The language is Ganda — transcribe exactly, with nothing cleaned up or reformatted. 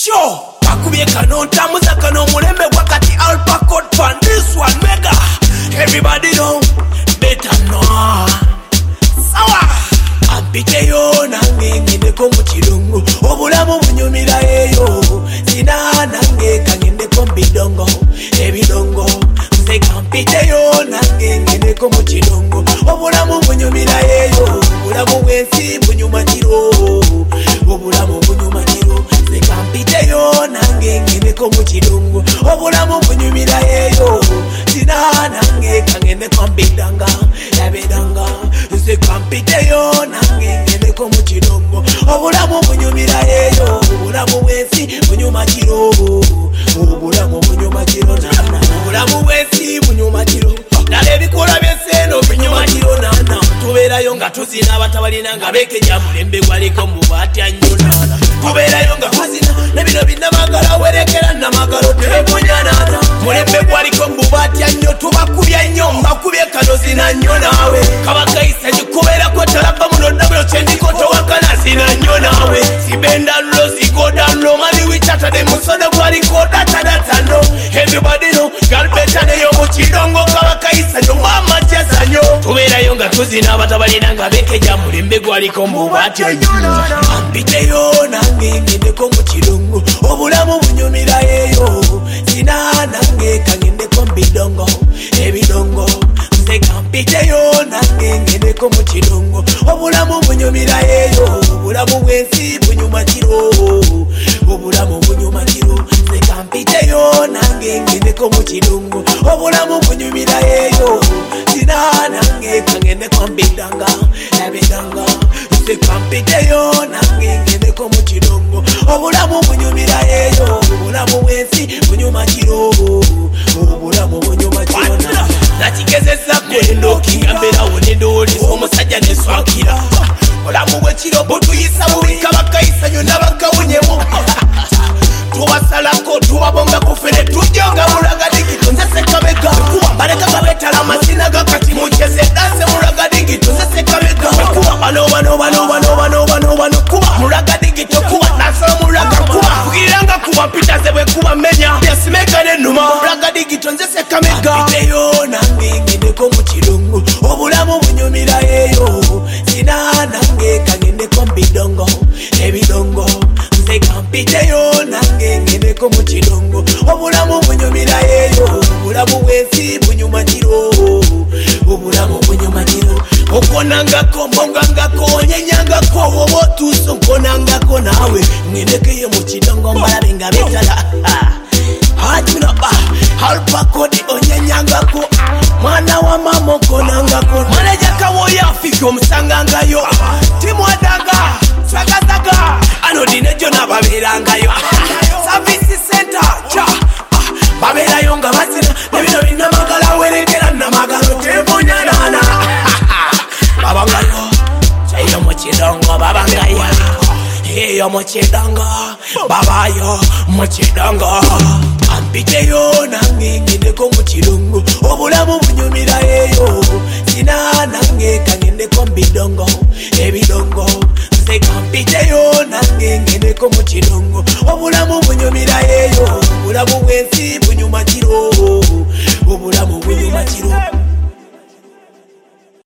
Sure, bakubye kano ntamuza kano mulembe wakati Alpha Code fan this one mega. Everybody know, better know. Sawa, ambiteyo nange ngendeko mu kirungu. Obulamu bunyumira eyo, sina nange kangendeko mbidongo, ebidongo. Nze kampiteyo nange ngendeko mu kirungu. Obulamu bunyumira eyo, obulamu bwensi bunyuma kiro, obulamu bunyuma kiro. Nze kampiteyo nange ngendeko mu kirungu. Obulamu bunyumira eyo, sina nange kangendeko mbidanga, ebidanga. Nze kampiteyo nange ngendeko mu kirungu. Obulamu bunyumira eyo, obulamu bwensi bunyuma kiro, obulamu bunyuma kiro nana. Obulamu bwensi bunyuma kiro, nale ebikola by'enseno binyuma kiro nana. Tubeerayo nga tuzina abatabalina nga beekenya mulembe gwaliko mu batya nnyo nana. Tubeerayo nga twazina ne bino binnamagala werekera nnamagalo tebunya nana. Mulembe gwaliko mu batya nnyo tubakubya nnyo mbakubye kano zina nnyo naawe. Kabaka Issa gikubeerako talaba muno ndabiro kyendiko towakana zina nnyo naawe. Sibenda nlo zigoda nlo mali wichatade musono gwaliko datadata no. Everybody know galbeta neyo mu kidongo Kabaka Issa nyo mama jasa nyo. Tubeerayo nga tuzina abatabalina nga beekenya mulembe gwaliko mu batya nnyo. Ambiteyo nange ngendeko mu kirungu. Obulamu bunyumira eyo, sina nange kangendeko mbidongo, ebidongo. Nze kampiteyo nange ngendeko mu kirungu. Obulamu bunyumira eyo, obulamu bwensi bunyuma kiro, obulamu bunyuma kiro. Nze kampiteyo nange ngendeko mu kirungu. Obulamu bunyumira eyo, sina nange kangendeko mbidanga, ebidanga. Nze kampiteyo nange ngendeko mu kirungu. Obulamu bunyumira eyo, obulamu bwensi bunyuma kiro, obulamu bunyuma kiro nana. Nakigezeza kwendo kingamberawo nendooliza omusajja neswakira. Obulamu bwekiro butuyisa bubi Kabaka Issa yonna bakawunyemu. Tubasalako tubabonga kufere tujonga mulaga digito nze Ssekabega. Baleka kabetala amasina gakati mukyeze danse mulaga digito nze Ssekabega. Bano bano bano bano bano bano bano kuba mulaga digito kuba nasala mulaga kuba kugiranga kuba pita zebwe kuba menya yasimeka nenuma mulaga digito nze Ssekabega. Ambiteyo nange ngendeko mu kirungu. Obulamu bunyumira eyo, sina nange kangendeko mbidongo, ebidongo. Nze kampiteyo nange ngendeko mu kirungu. Obulamu bunyumira eyo, obulamu bwensi bunyuma kiro, obulamu bunyuma kiro. Okonangako mbongangako onyenyangako oba otuuse nkonangako naawe ngendekeyo mu kidongo mbalabe nga betala. Hajunaba Alpha Code onyenyangako mwana wa mama okonangako. Manager Kawoya afike omusangangayo timu adaga swagazaga ano dinejo nababeerangayo. Service center cha babeerayo nga bazina nebino binnamagala werekera nnamagalo tebunya nana. Babangayo eyo mu kidongo babangayo eyo mu kidongo babayo mu kidongo. Ambiteyo nange ngendeko mu kirungu. Obulamu bunyumira eyo, sina nange kangendeko mbidongo, ebidongo. Nze kampiteyo nange ngendeko mu kirungu. Obulamu bunyumira eyo, obulamu bwensi bunyuma kiro,